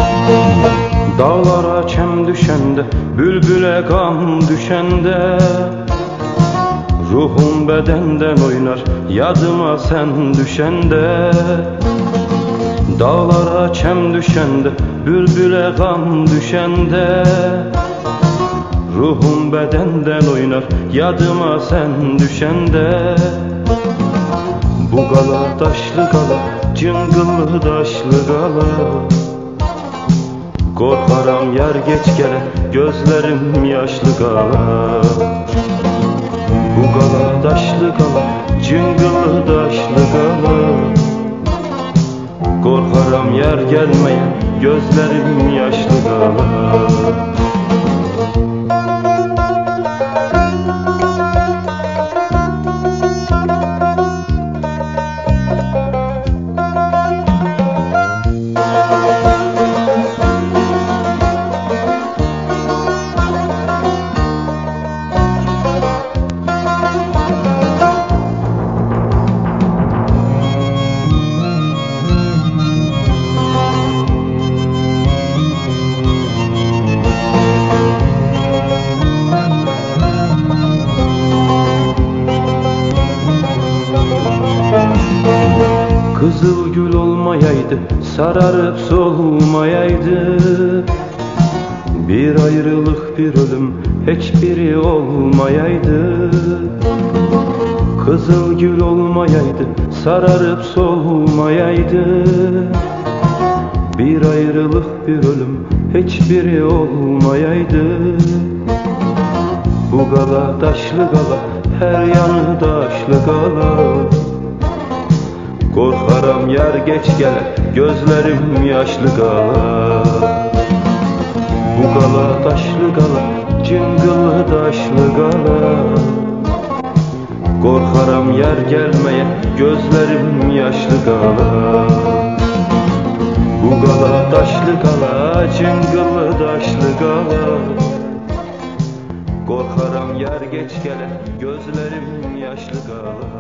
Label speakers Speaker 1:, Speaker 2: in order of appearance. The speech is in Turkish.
Speaker 1: Dağlara çem düşende, bülbüle gam düşende, ruhum bedenden oynar yadıma sen düşende. Dağlara çem düşende, bülbüle gam düşende, ruhum bedenden oynar yadıma sen düşende. Bu gala taşlı gala, cıngıllı taşlı gala, korkaram yer geç gele, gözlerim yaşlı gala. Bu gala taşlı gala, cıngıllı taşlı gala, korkaram yer gelmeye, gözlerim yaşlı gala. Kızıl gül olmayaydı, sararıp solmayaydı, bir ayrılık bir ölüm hiçbiri olmayaydı. Kızıl gül olmayaydı, sararıp solmayaydı, bir ayrılık bir ölüm hiçbiri olmayaydı. Bu gala taşlı gala, her yanı taşlı gala, korkaram yer geç gele, gözlerim yaşlı gala. Bu gala taşlı gala, cıngıllı taşlı gala, korkaram yer gelmeye, gözlerim yaşlı gala. Bu gala taşlı gala, cıngıllı taşlı gala, korkaram yer geç gele, gözlerim yaşlı gala.